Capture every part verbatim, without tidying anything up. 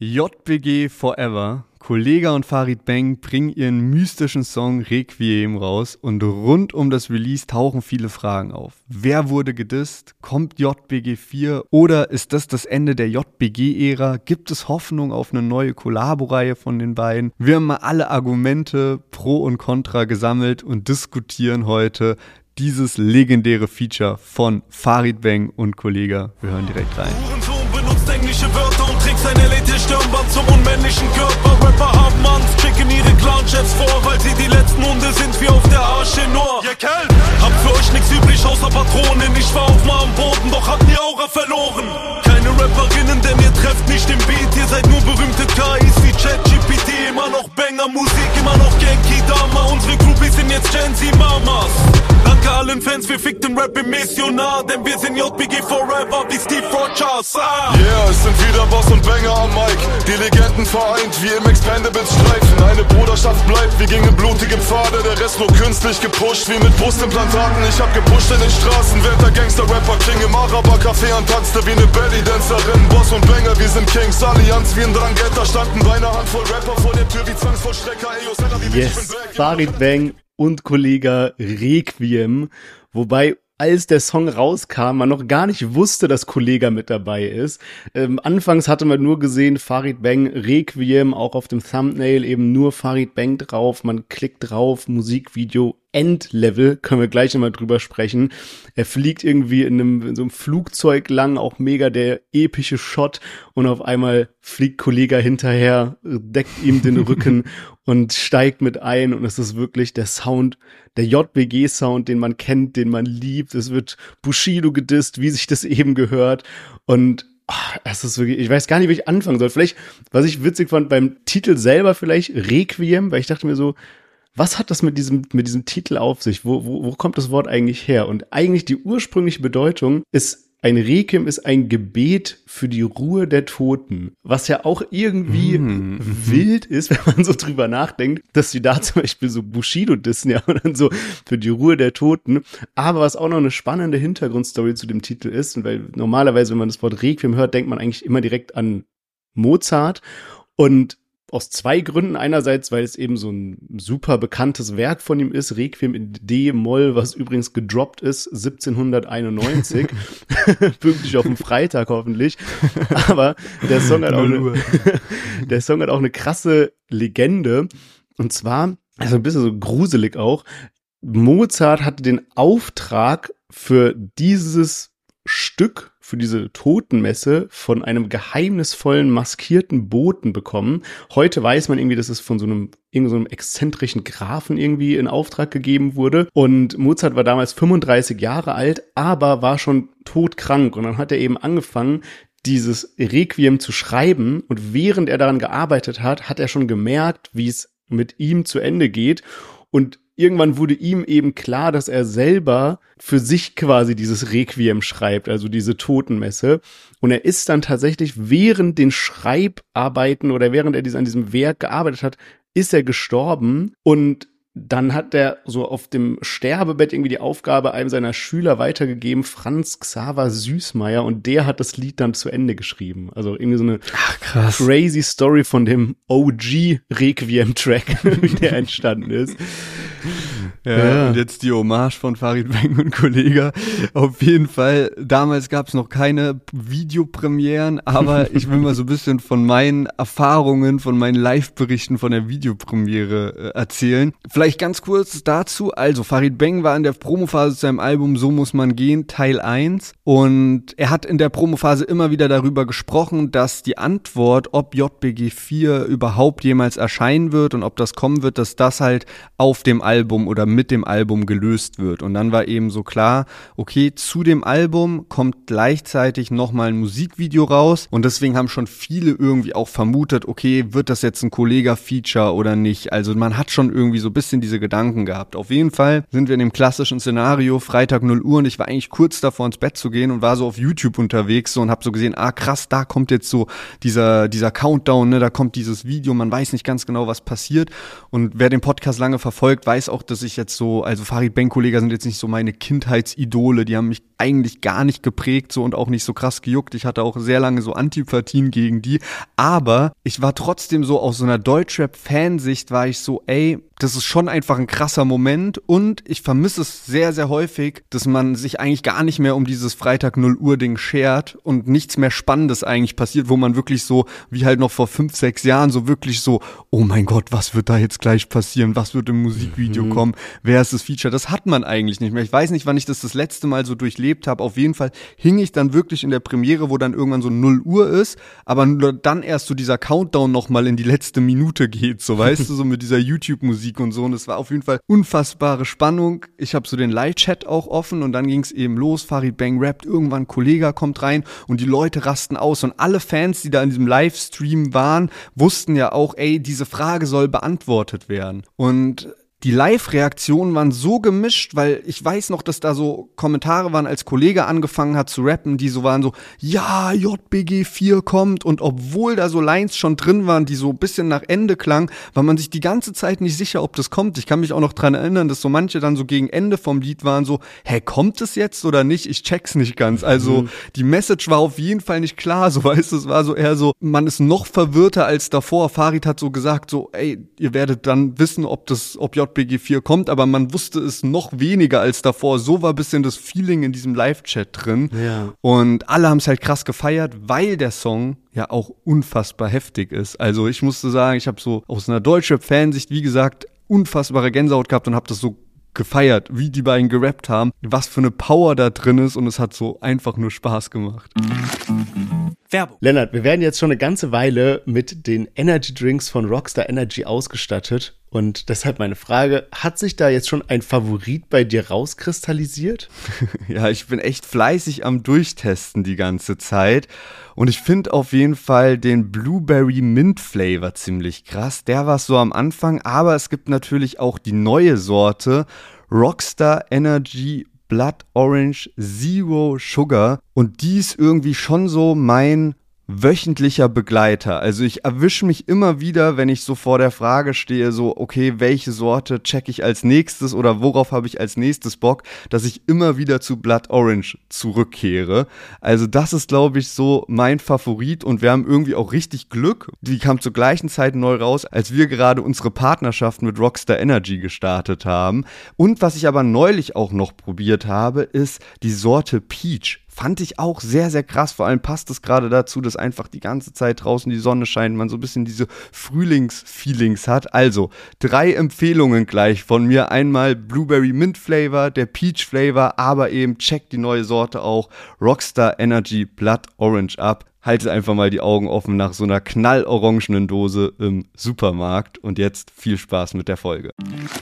J B G Forever, Kollegah und Farid Bang bringen ihren mystischen Song Requiem raus und rund um das Release tauchen viele Fragen auf. Wer wurde gedisst? Kommt J B G vier oder ist das das Ende der J B G-Ära? Gibt es Hoffnung auf eine neue Kollabo-Reihe von den beiden? Wir haben mal alle Argumente pro und contra gesammelt und diskutieren heute dieses legendäre Feature von Farid Bang und Kollegah. Wir hören direkt rein. Benutzt englische Wörter und trägst ein L E T-Stirnband zum unmännlichen Körper. Rapper haben Angst, schicken ihre Clown-Chefs vor, weil sie die letzten Hunde sind wie auf der Arche nur. Ihr Kerl, hab für euch nix übrig außer Patronen. Ich war auf mal am Boden, doch habt ihr Aura verloren. Keine Rapperinnen, denn ihr trefft nicht den Beat. Ihr seid nur berühmte K Is wie ChatGPT. Immer noch Banger-Musik, immer noch Genki-Dama. Unsere Groupies sind jetzt Gen Z-Mamas. Danke allen Fans, wir fickten Rap im Missionar, denn wir sind J B G Forever wie Steve Rogers. Ah. Yeah, es sind wieder Boss und Banger am Mic. Die Legenden vereint wie im Expendables-Streifen. Eine Bruderschaft bleibt, wir gingen blutige Pfade. Der Rest nur künstlich gepusht, wie mit Brustimplantaten. Ich hab gepusht in den Straßen, während der Gangster-Rapper King im Araber-Café antanzte wie eine Belly-Dancerin. Boss und Banger, wir sind Kings. Allianz wie ein Drangheta, standen bei einer Handvoll Rapper vor der Tür wie Zwangsvollstrecker. Ey, yo, Sella, wie yes, Farid Bang und Kollegah Requiem, wobei als der Song rauskam, man noch gar nicht wusste, dass Kollegah mit dabei ist. Ähm, anfangs hatte man nur gesehen, Farid Bang Requiem, auch auf dem Thumbnail eben nur Farid Bang drauf, man klickt drauf, Musikvideo, Endlevel, können wir gleich nochmal drüber sprechen. Er fliegt irgendwie in, einem, in so einem Flugzeug lang, auch mega der epische Shot und auf einmal fliegt Kollegah hinterher, deckt ihm den Rücken und steigt mit ein und es ist wirklich der Sound, der J B G-Sound, den man kennt, den man liebt. Es wird Bushido gedisst, wie sich das eben gehört und ach, es ist wirklich, ich weiß gar nicht, wie ich anfangen soll. Vielleicht, was ich witzig fand beim Titel selber vielleicht, Requiem, weil ich dachte mir so, was hat das mit diesem, mit diesem Titel auf sich? Wo, wo, wo kommt das Wort eigentlich her? Und eigentlich die ursprüngliche Bedeutung ist, ein Requiem ist ein Gebet für die Ruhe der Toten. Was ja auch irgendwie mm. wild ist, wenn man so drüber nachdenkt, dass die da zum Beispiel so Bushido dissen, ja, und dann so für die Ruhe der Toten. Aber was auch noch eine spannende Hintergrundstory zu dem Titel ist, und weil normalerweise, wenn man das Wort Requiem hört, denkt man eigentlich immer direkt an Mozart. Und aus zwei Gründen. Einerseits, weil es eben so ein super bekanntes Werk von ihm ist, Requiem in D-Moll, was übrigens gedroppt ist, siebzehnhunderteinundneunzig. Pünktlich auf dem Freitag hoffentlich. Aber der Song hat auch eine, der Song hat auch eine krasse Legende. Und zwar, also ein bisschen so gruselig auch, Mozart hatte den Auftrag für dieses Stück, für diese Totenmesse von einem geheimnisvollen, maskierten Boten bekommen. Heute weiß man irgendwie, dass es von so einem, irgend so einem exzentrischen Grafen irgendwie in Auftrag gegeben wurde. Und Mozart war damals fünfunddreißig Jahre alt, aber war schon todkrank. Und dann hat er eben angefangen, dieses Requiem zu schreiben. Und während er daran gearbeitet hat, hat er schon gemerkt, wie es mit ihm zu Ende geht. Und irgendwann wurde ihm eben klar, dass er selber für sich quasi dieses Requiem schreibt, also diese Totenmesse. Und er ist dann tatsächlich während den Schreibarbeiten oder während er an diesem Werk gearbeitet hat, ist er gestorben. Und dann hat er so auf dem Sterbebett irgendwie die Aufgabe einem seiner Schüler weitergegeben, Franz Xaver Süßmayr, und der hat das Lied dann zu Ende geschrieben. Also irgendwie so eine Ach, krass. crazy Story von dem O G-Requiem-Track, wie der entstanden ist. Ja, ja, und jetzt die Hommage von Farid Bang und Kollegah. Auf jeden Fall, damals gab es noch keine Videopremieren, aber ich will mal so ein bisschen von meinen Erfahrungen, von meinen Live-Berichten von der Videopremiere äh, erzählen. Vielleicht ganz kurz dazu, also Farid Bang war in der Promophase zu seinem Album So muss man gehen, Teil eins, und er hat in der Promophase immer wieder darüber gesprochen, dass die Antwort, ob J B G vier überhaupt jemals erscheinen wird und ob das kommen wird, dass das halt auf dem Album oder mit dem Album gelöst wird. Und dann war eben so klar, okay, zu dem Album kommt gleichzeitig nochmal ein Musikvideo raus, und deswegen haben schon viele irgendwie auch vermutet, okay, wird das jetzt ein Kollegah-Feature oder nicht? Also man hat schon irgendwie so ein bisschen diese Gedanken gehabt. Auf jeden Fall sind wir in dem klassischen Szenario, Freitag null Uhr, und ich war eigentlich kurz davor ins Bett zu gehen und war so auf YouTube unterwegs so und hab so gesehen, ah krass, da kommt jetzt so dieser dieser Countdown, ne, da kommt dieses Video, man weiß nicht ganz genau, was passiert, und wer den Podcast lange verfolgt, weiß auch, dass ich jetzt so, also Farid Bang-Kollega sind jetzt nicht so meine Kindheitsidole, die haben mich eigentlich gar nicht geprägt so und auch nicht so krass gejuckt. Ich hatte auch sehr lange so Antipathien gegen die, aber ich war trotzdem so aus so einer Deutschrap-Fansicht war ich so, ey, das ist schon einfach ein krasser Moment und ich vermisse es sehr, sehr häufig, dass man sich eigentlich gar nicht mehr um dieses Freitag null Uhr Ding schert und nichts mehr Spannendes eigentlich passiert, wo man wirklich so, wie halt noch vor fünf, sechs Jahren, so wirklich so, oh mein Gott, was wird da jetzt gleich passieren? Was wird im Musikvideo mhm. kommen? Wer ist das Feature? Das hat man eigentlich nicht mehr. Ich weiß nicht, wann ich das das letzte Mal so durchlebt habe. Auf jeden Fall hing ich dann wirklich in der Premiere, wo dann irgendwann so null Uhr ist, aber nur dann erst so dieser Countdown nochmal in die letzte Minute geht, so weißt du, so mit dieser YouTube-Musik und so. Und es war auf jeden Fall unfassbare Spannung. Ich habe so den Live-Chat auch offen und dann ging es eben los. Farid Bang rappt, irgendwann ein Kollege kommt rein und die Leute rasten aus. Und alle Fans, die da in diesem Livestream waren, wussten ja auch, ey, diese Frage soll beantwortet werden. Und die Live-Reaktionen waren so gemischt, weil ich weiß noch, dass da so Kommentare waren, als Kollege angefangen hat zu rappen, die so waren so, ja, J B G vier kommt und obwohl da so Lines schon drin waren, die so ein bisschen nach Ende klangen, war man sich die ganze Zeit nicht sicher, ob das kommt. Ich kann mich auch noch dran erinnern, dass so manche dann so gegen Ende vom Lied waren so, hä, kommt es jetzt oder nicht? Ich check's nicht ganz. Also mhm. die Message war auf jeden Fall nicht klar, so weißt du, es war so eher so, man ist noch verwirrter als davor. Farid hat so gesagt, so, ey, ihr werdet dann wissen, ob das, ob J B G vier kommt, aber man wusste es noch weniger als davor. So war ein bisschen das Feeling in diesem Live-Chat drin. Ja. Und alle haben es halt krass gefeiert, weil der Song ja auch unfassbar heftig ist. Also ich musste sagen, ich habe so aus einer Deutschrap-Fansicht, wie gesagt, unfassbare Gänsehaut gehabt und habe das so gefeiert, wie die beiden gerappt haben, was für eine Power da drin ist und es hat so einfach nur Spaß gemacht. Werbung. Lennart, wir werden jetzt schon eine ganze Weile mit den Energy Drinks von Rockstar Energy ausgestattet und deshalb meine Frage, hat sich da jetzt schon ein Favorit bei dir rauskristallisiert? Ja, ich bin echt fleißig am Durchtesten die ganze Zeit und ich finde auf jeden Fall den Blueberry Mint Flavor ziemlich krass. Der war so am Anfang, aber es gibt natürlich auch die neue Sorte Rockstar Energy Blood Orange Zero Sugar und die ist irgendwie schon so mein wöchentlicher Begleiter. Also ich erwische mich immer wieder, wenn ich so vor der Frage stehe, so okay, welche Sorte check ich als nächstes oder worauf habe ich als nächstes Bock, dass ich immer wieder zu Blood Orange zurückkehre. Also das ist, glaube ich, so mein Favorit und wir haben irgendwie auch richtig Glück. Die kam zur gleichen Zeit neu raus, als wir gerade unsere Partnerschaft mit Rockstar Energy gestartet haben. Und was ich aber neulich auch noch probiert habe, ist die Sorte Peach. Fand ich auch sehr, sehr krass. Vor allem passt es gerade dazu, dass einfach die ganze Zeit draußen die Sonne scheint, man so ein bisschen diese Frühlingsfeelings hat. Also, drei Empfehlungen gleich von mir. Einmal Blueberry Mint Flavor, der Peach Flavor, aber eben checkt die neue Sorte auch Rockstar Energy Blood Orange ab. Haltet einfach mal die Augen offen nach so einer knallorangenen Dose im Supermarkt. Und jetzt viel Spaß mit der Folge.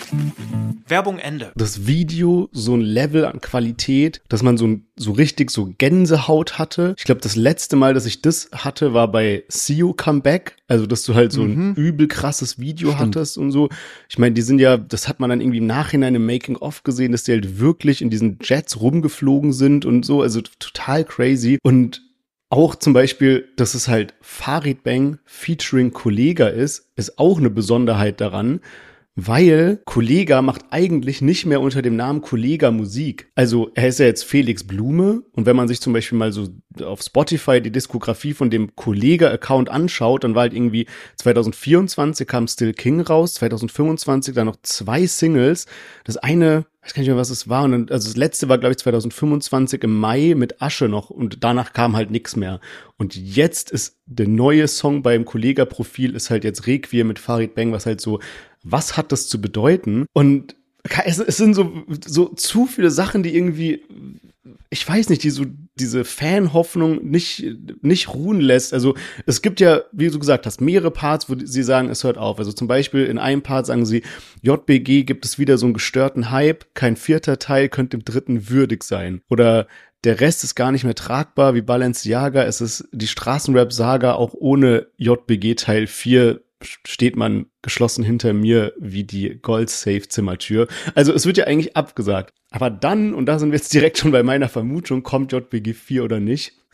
Werbung Ende. Das Video, so ein Level an Qualität, dass man so, so richtig so Gänsehaut hatte. Ich glaube, das letzte Mal, dass ich das hatte, war bei See You Come Back. Also, dass du halt so ein mhm. übel krasses Video Stimmt. hattest und so. Ich meine, die sind ja, das hat man dann irgendwie im Nachhinein im Making-of gesehen, dass die halt wirklich in diesen Jets rumgeflogen sind und so. Also total crazy. Und auch zum Beispiel, dass es halt Farid Bang featuring Kollega ist, ist auch eine Besonderheit daran, weil Kollega macht eigentlich nicht mehr unter dem Namen Kollega Musik. Also er ist ja jetzt Felix Blume und wenn man sich zum Beispiel mal so auf Spotify die Diskografie von dem Kollega-Account anschaut, dann war halt irgendwie zwanzig vierundzwanzig kam Still King raus, zwanzig fünfundzwanzig dann noch zwei Singles. Das eine, ich weiß gar nicht mehr, was es war. Und dann, also das letzte war, glaube ich, zwanzig fünfundzwanzig im Mai mit Asche noch und danach kam halt nichts mehr. Und jetzt ist der neue Song beim Kollega-Profil ist halt jetzt Requiem mit Farid Bang, was halt so, was hat das zu bedeuten? Und es, es sind so, so zu viele Sachen, die irgendwie, ich weiß nicht, die so diese Fanhoffnung nicht nicht ruhen lässt. Also es gibt ja, wie du gesagt hast, mehrere Parts, wo sie sagen, es hört auf. Also zum Beispiel in einem Part sagen sie, J B G gibt es wieder so einen gestörten Hype, kein vierter Teil könnte dem dritten würdig sein. Oder der Rest ist gar nicht mehr tragbar, wie Balenciaga. Es ist die Straßenrap-Saga auch ohne J B G Teil vier steht man geschlossen hinter mir wie die Gold-Safe-Zimmertür. Also es wird ja eigentlich abgesagt. Aber dann, und da sind wir jetzt direkt schon bei meiner Vermutung, kommt J B G vier oder nicht. Sie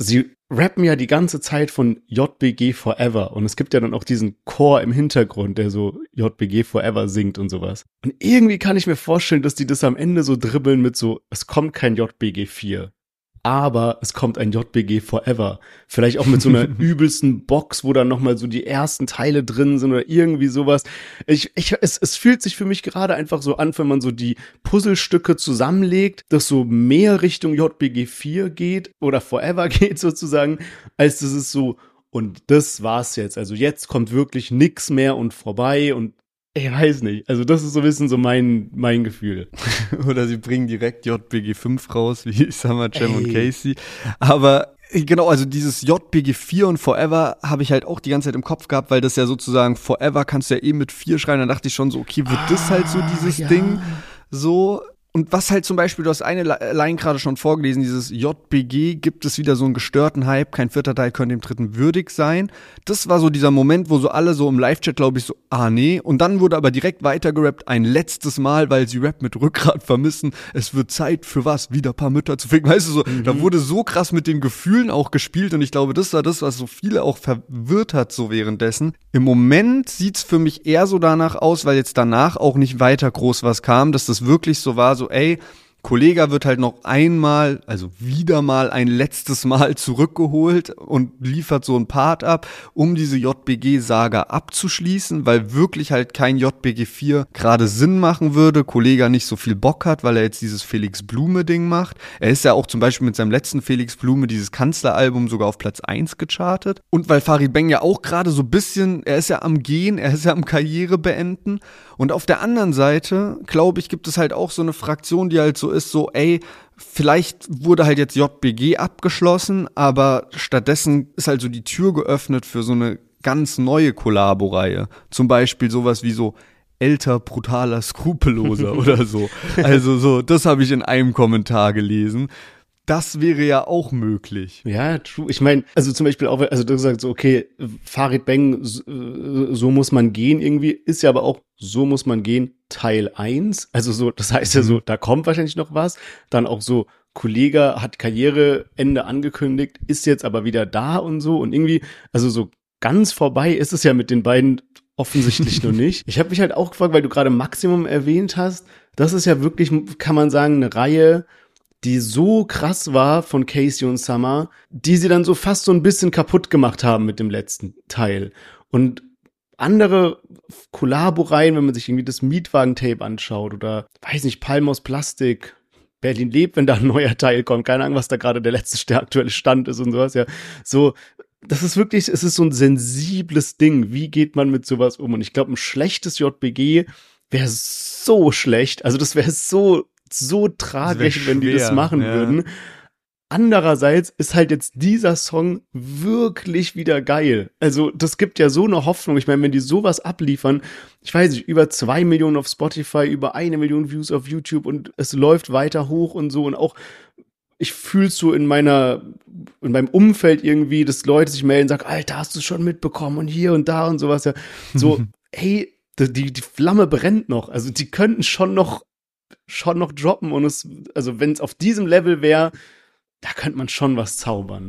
rappen ja die ganze Zeit von J B G Forever und es gibt ja dann auch diesen Chor im Hintergrund, der so J B G Forever singt und sowas. Und irgendwie kann ich mir vorstellen, dass die das am Ende so dribbeln mit so, es kommt kein J B G vier. Aber es kommt ein J B G Forever. Vielleicht auch mit so einer übelsten Box, wo dann nochmal so die ersten Teile drin sind oder irgendwie sowas. Ich, ich, es, es fühlt sich für mich gerade einfach so an, wenn man so die Puzzlestücke zusammenlegt, dass so mehr Richtung J B G vier geht oder Forever geht sozusagen, als dass es so, und das war's jetzt. Also jetzt kommt wirklich nix mehr und vorbei und ich weiß nicht. Also das ist so ein bisschen so mein, mein Gefühl. Oder sie bringen direkt J B G fünf raus, wie Summer Jam Ey. und Casey. Aber genau, also dieses J B G vier und Forever habe ich halt auch die ganze Zeit im Kopf gehabt, weil das ja sozusagen Forever kannst du ja eben mit vier schreiben. Dann dachte ich schon so, okay, wird ah, das halt so dieses ja. Ding so. Und was halt zum Beispiel, du hast eine Line gerade schon vorgelesen, dieses J B G, gibt es wieder so einen gestörten Hype, kein vierter Teil könnte dem dritten würdig sein. Das war so dieser Moment, wo so alle so im Live-Chat, glaube ich, so, ah nee. Und dann wurde aber direkt weitergerappt, ein letztes Mal, weil sie Rap mit Rückgrat vermissen. Es wird Zeit für was, wieder ein paar Mütter zu ficken. Weißt du, so, mhm. da wurde so krass mit den Gefühlen auch gespielt und ich glaube, das war das, was so viele auch verwirrt hat so währenddessen. Im Moment sieht's für mich eher so danach aus, weil jetzt danach auch nicht weiter groß was kam, dass das wirklich so war, so ey, Kollega wird halt noch einmal, also wieder mal ein letztes Mal zurückgeholt und liefert so einen Part ab, um diese J B G-Saga abzuschließen, weil wirklich halt kein J B G vier gerade Sinn machen würde, Kollega nicht so viel Bock hat, weil er jetzt dieses Felix Blume-Ding macht. Er ist ja auch zum Beispiel mit seinem letzten Felix Blume, dieses Kanzleralbum, sogar auf Platz eins gechartet. Und weil Farid Bang ja auch gerade so ein bisschen, er ist ja am Gehen, er ist ja am Karriere beenden. Und auf der anderen Seite, glaube ich, gibt es halt auch so eine Fraktion, die halt so ist, so, ey, vielleicht wurde halt jetzt J B G abgeschlossen, aber stattdessen ist halt so die Tür geöffnet für so eine ganz neue Kollabo-Reihe. Zum Beispiel sowas wie so älter, brutaler, skrupelloser oder so. Also so, das habe ich in einem Kommentar gelesen. Das wäre ja auch möglich. Ja, true. Ich meine, also zum Beispiel auch, also du sagst so, okay, Farid Bang, so, so muss man gehen irgendwie, ist ja aber auch, so muss man gehen, Teil eins. Also so, das heißt ja so, da kommt wahrscheinlich noch was. Dann auch so, Kollega hat Karriereende angekündigt, ist jetzt aber wieder da und so. Und irgendwie, also so ganz vorbei ist es ja mit den beiden offensichtlich noch nicht. Ich habe mich halt auch gefragt, weil du gerade Maximum erwähnt hast, das ist ja wirklich, kann man sagen, eine Reihe, die so krass war von Casey und Summer, die sie dann so fast so ein bisschen kaputt gemacht haben mit dem letzten Teil. Und andere Kollabo-Reihen, wenn man sich irgendwie das Mietwagen-Tape anschaut oder, weiß nicht, Palm aus Plastik, Berlin lebt, wenn da ein neuer Teil kommt, keine Ahnung, was da gerade der letzte der aktuelle Stand ist und sowas, ja, so, das ist wirklich, es ist so ein sensibles Ding, wie geht man mit sowas um? Und ich glaube, ein schlechtes J B G wäre so schlecht, also das wäre so so tragisch, wenn die das machen ja. würden. Andererseits ist halt jetzt dieser Song wirklich wieder geil. Also das gibt ja so eine Hoffnung. Ich meine, wenn die sowas abliefern, ich weiß nicht, über zwei Millionen auf Spotify, über eine Million Views auf YouTube und es läuft weiter hoch und so und auch ich fühl's so in meiner, in meinem Umfeld irgendwie, dass Leute sich melden und sagen, Alter, hast du schon mitbekommen und hier und da und sowas. Ja. So, hey, die, die Flamme brennt noch. Also die könnten schon noch schon noch droppen und es, also wenn es auf diesem Level wäre, da könnte man schon was zaubern.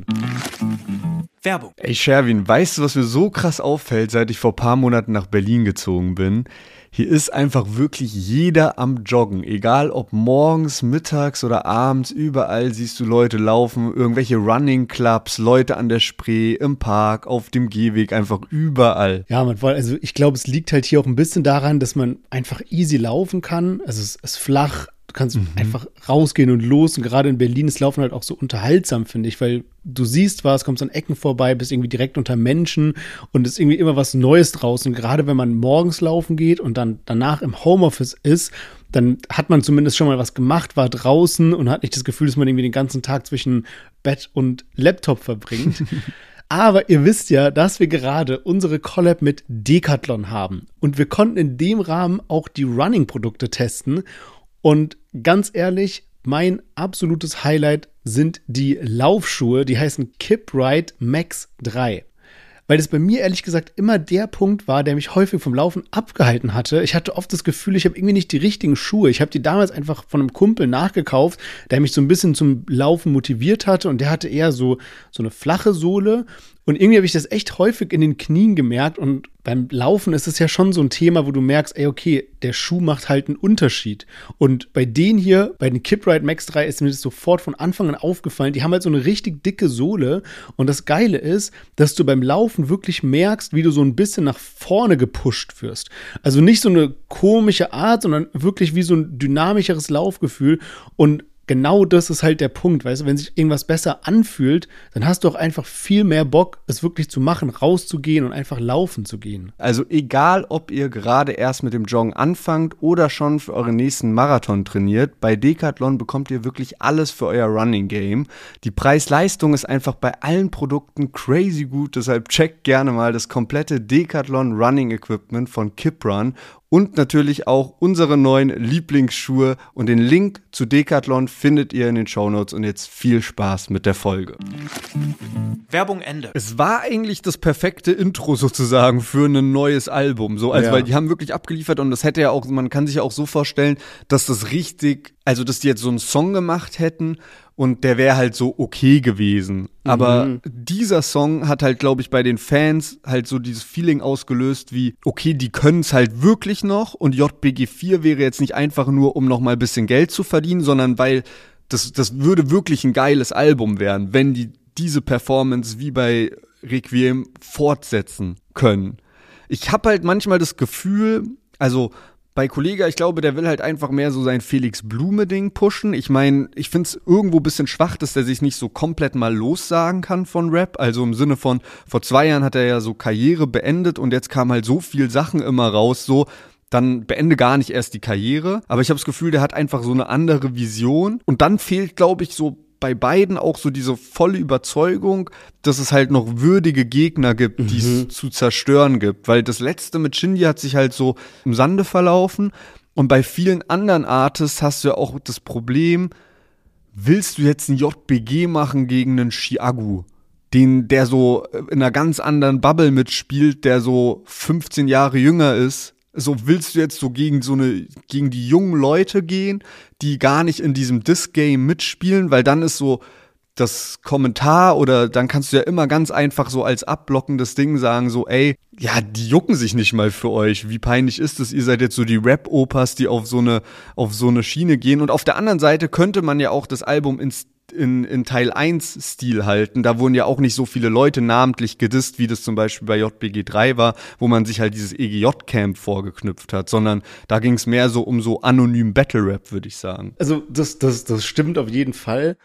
Werbung. Ey, Sherwin, weißt du, was mir so krass auffällt, seit ich vor ein paar Monaten nach Berlin gezogen bin? Hier ist einfach wirklich jeder am Joggen. Egal ob morgens, mittags oder abends, überall siehst du Leute laufen, irgendwelche Running Clubs, Leute an der Spree, im Park, auf dem Gehweg, einfach überall. Ja, man, also ich glaube, es liegt halt hier auch ein bisschen daran, dass man einfach easy laufen kann. Also es ist flach. Du kannst mhm. einfach rausgehen und los. Und gerade in Berlin ist Laufen halt auch so unterhaltsam, finde ich, weil du siehst was, kommst an Ecken vorbei, bist irgendwie direkt unter Menschen und es ist irgendwie immer was Neues draußen. Gerade wenn man morgens laufen geht und dann danach im Homeoffice ist, dann hat man zumindest schon mal was gemacht, war draußen und hat nicht das Gefühl, dass man irgendwie den ganzen Tag zwischen Bett und Laptop verbringt. Aber ihr wisst ja, dass wir gerade unsere Collab mit Decathlon haben. Und wir konnten in dem Rahmen auch die Running-Produkte testen. Und ganz ehrlich, mein absolutes Highlight sind die Laufschuhe, die heißen Kipride Max drei. weil das bei mir ehrlich gesagt immer der Punkt war, der mich häufig vom Laufen abgehalten hatte. Ich hatte oft das Gefühl, ich habe irgendwie nicht die richtigen Schuhe. Ich habe die damals einfach von einem Kumpel nachgekauft, der mich so ein bisschen zum Laufen motiviert hatte und der hatte eher so, so eine flache Sohle. Und irgendwie habe ich das echt häufig in den Knien gemerkt und beim Laufen ist es ja schon so ein Thema, wo du merkst, ey, okay, der Schuh macht halt einen Unterschied. Und bei denen hier, bei den Kipride Max drei ist mir das sofort von Anfang an aufgefallen, die haben halt so eine richtig dicke Sohle und das Geile ist, dass du beim Laufen wirklich merkst, wie du so ein bisschen nach vorne gepusht wirst. Also nicht so eine komische Art, sondern wirklich wie so ein dynamischeres Laufgefühl und genau das ist halt der Punkt, weißt du, wenn sich irgendwas besser anfühlt, dann hast du auch einfach viel mehr Bock, es wirklich zu machen, rauszugehen und einfach laufen zu gehen. Also egal, ob ihr gerade erst mit dem Joggen anfangt oder schon für euren nächsten Marathon trainiert, bei Decathlon bekommt ihr wirklich alles für euer Running Game. Die Preis-Leistung ist einfach bei allen Produkten crazy gut, deshalb checkt gerne mal das komplette Decathlon Running Equipment von Kiprun. Und natürlich auch unsere neuen Lieblingsschuhe und den Link zu Decathlon findet ihr in den Shownotes und jetzt viel Spaß mit der Folge. Werbung Ende. Es war eigentlich das perfekte Intro sozusagen für ein neues Album, so also Ja. weil die haben wirklich abgeliefert und das hätte ja auch, man kann sich ja auch so vorstellen, dass das richtig, also dass die jetzt so einen Song gemacht hätten und der wäre halt so okay gewesen. Aber Mhm. dieser Song hat halt, glaube ich, bei den Fans halt so dieses Feeling ausgelöst wie, okay, die können es halt wirklich noch und J B G vier wäre jetzt nicht einfach nur, um noch mal ein bisschen Geld zu verdienen, sondern weil das, das würde wirklich ein geiles Album werden, wenn die diese Performance wie bei Requiem fortsetzen können. Ich habe halt manchmal das Gefühl, also bei Kollega, ich glaube, der will halt einfach mehr so sein Felix-Blume-Ding pushen. Ich meine, ich finde es irgendwo ein bisschen schwach, dass der sich nicht so komplett mal lossagen kann von Rap. Also im Sinne von, vor zwei Jahren hat er ja so Karriere beendet und jetzt kam halt so viel Sachen immer raus, so, dann beende gar nicht erst die Karriere. Aber ich habe das Gefühl, der hat einfach so eine andere Vision. Und dann fehlt, glaube ich, so bei beiden auch so diese volle Überzeugung, dass es halt noch würdige Gegner gibt, die es zu zerstören gibt. Weil das letzte mit Shindy hat sich halt so im Sande verlaufen. Und bei vielen anderen Artists hast du ja auch das Problem, willst du jetzt einen J B G machen gegen einen Chiagu? Den, der so in einer ganz anderen Bubble mitspielt, der so fünfzehn Jahre jünger ist. So willst du jetzt so gegen so eine, gegen die jungen Leute gehen, die gar nicht in diesem Diss-Game mitspielen, weil dann ist so das Kommentar oder dann kannst du ja immer ganz einfach so als abblockendes Ding sagen, so ey, ja, die jucken sich nicht mal für euch. Wie peinlich ist es? Ihr seid jetzt so die Rap-Opas, die auf so eine, auf so eine Schiene gehen. Und auf der anderen Seite könnte man ja auch das Album ins In, in Teil eins Stil halten. Da wurden ja auch nicht so viele Leute namentlich gedisst, wie das zum Beispiel bei J B G drei war, wo man sich halt dieses E G J-Camp vorgeknüpft hat, sondern da ging es mehr so um so anonym Battle-Rap, würde ich sagen. Also das, das, das stimmt auf jeden Fall.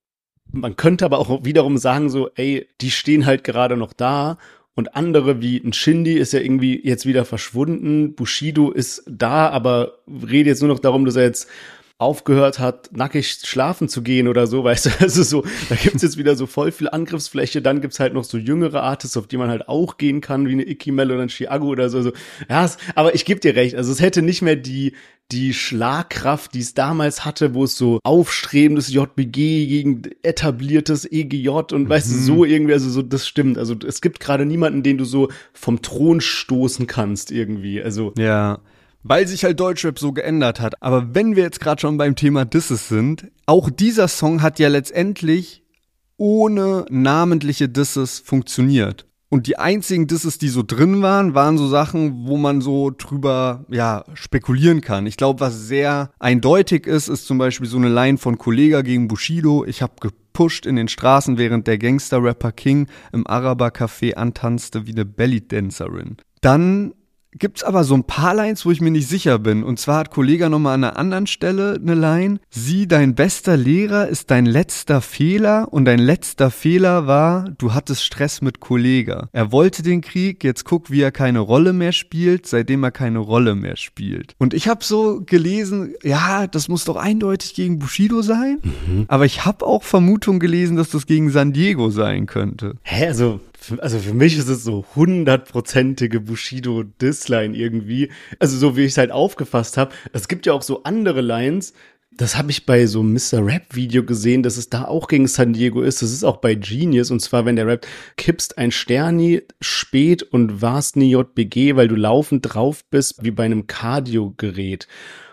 Man könnte aber auch wiederum sagen so, ey, die stehen halt gerade noch da und andere wie ein Shindy ist ja irgendwie jetzt wieder verschwunden, Bushido ist da, aber redet jetzt nur noch darum, dass er jetzt aufgehört hat, nackig schlafen zu gehen oder so, weißt du, also so, da gibt's jetzt wieder so voll viel Angriffsfläche, dann gibt's halt noch so jüngere Artists, auf die man halt auch gehen kann, wie eine Ikimel oder ein Chiago oder so, so. Ja, es, aber ich geb dir recht, also es hätte nicht mehr die, die Schlagkraft, die es damals hatte, wo es so aufstrebendes J B G gegen etabliertes E G J und mhm. weißt du, so irgendwie, also so, das stimmt, also es gibt gerade niemanden, den du so vom Thron stoßen kannst irgendwie, also. Ja. Weil sich halt Deutschrap so geändert hat. Aber wenn wir jetzt gerade schon beim Thema Disses sind, auch dieser Song hat ja letztendlich ohne namentliche Disses funktioniert. Und die einzigen Disses, die so drin waren, waren so Sachen, wo man so drüber, ja, spekulieren kann. Ich glaube, was sehr eindeutig ist, ist zum Beispiel so eine Line von Kollega gegen Bushido. Ich habe gepusht in den Straßen, während der Gangster-Rapper King im Araber-Café antanzte wie eine Belly-Dancerin. Dann gibt's aber so ein paar Lines, wo ich mir nicht sicher bin. Und zwar hat Kollega nochmal an einer anderen Stelle eine Line. Sie, dein bester Lehrer, ist dein letzter Fehler. Und dein letzter Fehler war, du hattest Stress mit Kollega. Er wollte den Krieg, jetzt guck, wie er keine Rolle mehr spielt, seitdem er keine Rolle mehr spielt. Und ich habe so gelesen, ja, das muss doch eindeutig gegen Bushido sein. Mhm. Aber ich habe auch Vermutungen gelesen, dass das gegen San Diego sein könnte. Hä, also... Also für mich ist es so hundertprozentige Bushido-Diss-Line irgendwie. Also so wie ich es halt aufgefasst habe. Es gibt ja auch so andere Lines, Das habe ich bei so einem Mister Rap-Video gesehen, dass es da auch gegen San Diego ist. Das ist auch bei Genius. Und zwar, wenn der rappt, kippst ein Sterni spät und warst nie J B G, weil du laufend drauf bist, wie bei einem Cardio-Gerät.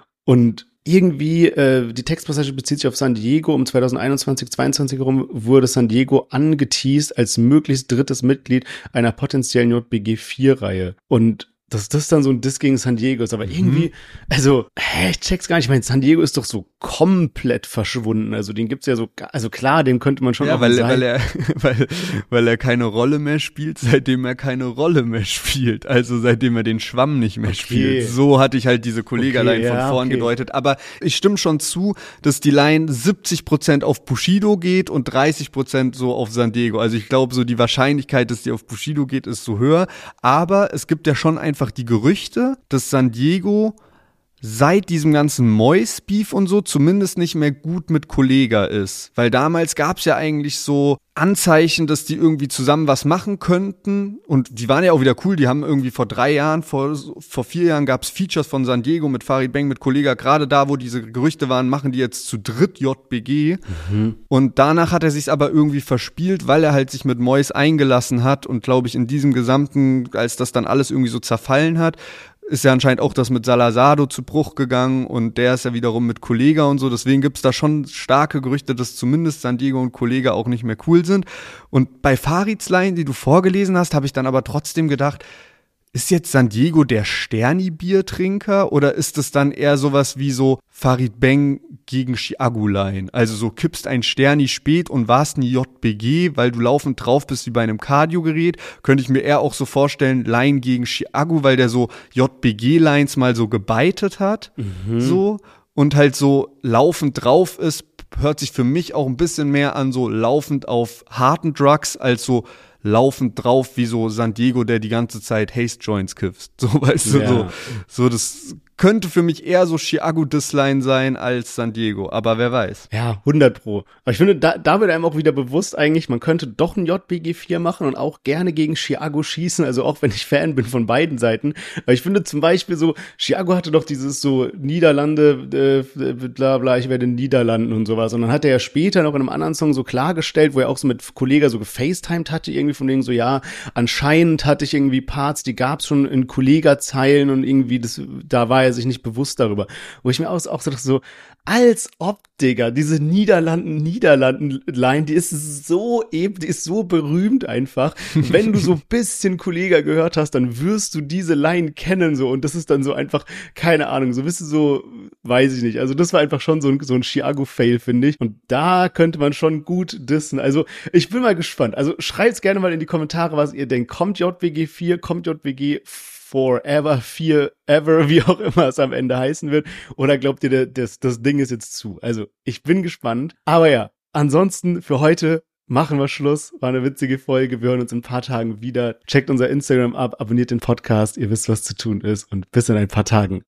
Und irgendwie, äh, die Textpassage bezieht sich auf San Diego. Um zwanzig einundzwanzig, zweiundzwanzig herum wurde San Diego angeteased als möglichst drittes Mitglied einer potenziellen J B G vier Reihe. Und dass das dann so ein Diss gegen San Diego ist, aber irgendwie, also, hä, ich check's gar nicht, ich meine, San Diego ist doch so komplett verschwunden, also den gibt's ja so, also klar, dem könnte man schon ja, auch weil, sein. weil er, weil, weil er keine Rolle mehr spielt, seitdem er keine Rolle mehr spielt, also seitdem er den Schwamm nicht mehr okay. spielt. So hatte ich halt diese Kollega-Line okay, ja, von vorn okay. gedeutet, aber ich stimme schon zu, dass die Line siebzig Prozent auf Bushido geht und dreißig Prozent so auf San Diego, also ich glaube, so die Wahrscheinlichkeit, dass die auf Bushido geht, ist so höher, aber es gibt ja schon einfach die Gerüchte, dass San Diego seit diesem ganzen Mois-Beef und so zumindest nicht mehr gut mit Kollega ist. Weil damals gab's ja eigentlich so Anzeichen, dass die irgendwie zusammen was machen könnten. Und die waren ja auch wieder cool. Die haben irgendwie vor drei Jahren, vor, vor vier Jahren gab's Features von San Diego mit Farid Bang, mit Kollega. Gerade da, wo diese Gerüchte waren, machen die jetzt zu dritt J B G. Mhm. Und danach hat er sich aber irgendwie verspielt, weil er halt sich mit Mois eingelassen hat. Und glaube ich, in diesem Gesamten, als das dann alles irgendwie so zerfallen hat, ist ja anscheinend auch das mit Salazado zu Bruch gegangen und der ist ja wiederum mit Kollega und so, deswegen gibt's da schon starke Gerüchte, dass zumindest San Diego und Kollega auch nicht mehr cool sind. Und bei Farids Line, die du vorgelesen hast, habe ich dann aber trotzdem gedacht, ist jetzt San Diego der Sterni-Biertrinker oder ist es dann eher sowas wie so Farid Bang gegen Chiago-Line? Also so kippst ein Sterni spät und warst nie J B G, weil du laufend drauf bist wie bei einem Cardio-Gerät. Könnte ich mir eher auch so vorstellen, Line gegen Chiago, weil der so J B G-Lines mal so gebeitet hat. Mhm. So. Und halt so laufend drauf ist, hört sich für mich auch ein bisschen mehr an so laufend auf harten Drugs als so laufend drauf wie so San Diego, der die ganze Zeit Haze Joints kifft. So, weißt du, ja. so, so, das könnte für mich eher so Chiago-Diss-Line sein als San Diego, aber wer weiß. Ja, hundert Pro. Aber ich finde, da, da wird einem auch wieder bewusst eigentlich, man könnte doch ein J B G vier machen und auch gerne gegen Chiago schießen, also auch wenn ich Fan bin von beiden Seiten. Aber ich finde zum Beispiel so, Chiago hatte doch dieses so Niederlande, äh, bla bla, ich werde in Niederlanden und sowas. Und dann hat er ja später noch in einem anderen Song so klargestellt, wo er auch so mit Kollega so gefacetimed hatte, irgendwie von denen so, ja, anscheinend hatte ich irgendwie Parts, die gab's schon in Kollega-Zeilen und irgendwie, das, da war er sich nicht bewusst darüber. Wo ich mir auch, auch so dachte, so, als ob, Digga, diese Niederlanden-Niederlanden-Line, die ist so eben, die ist so berühmt einfach. Wenn du so ein bisschen Kollega gehört hast, dann wirst du diese Line kennen, so. Und das ist dann so einfach, keine Ahnung, so, bist du so, weiß ich nicht. Also das war einfach schon so ein, so ein Chiago-Fail, finde ich. Und da könnte man schon gut dissen. Also ich bin mal gespannt. Also schreibt's gerne mal in die Kommentare, was ihr denkt. Kommt J B G vier, kommt J B G Forever, vier ever, wie auch immer es am Ende heißen wird. Oder glaubt ihr, das, das Ding ist jetzt zu? Also, ich bin gespannt. Aber ja, ansonsten für heute machen wir Schluss. War eine witzige Folge. Wir hören uns in ein paar Tagen wieder. Checkt unser Instagram ab, abonniert den Podcast. Ihr wisst, was zu tun ist. Und bis in ein paar Tagen.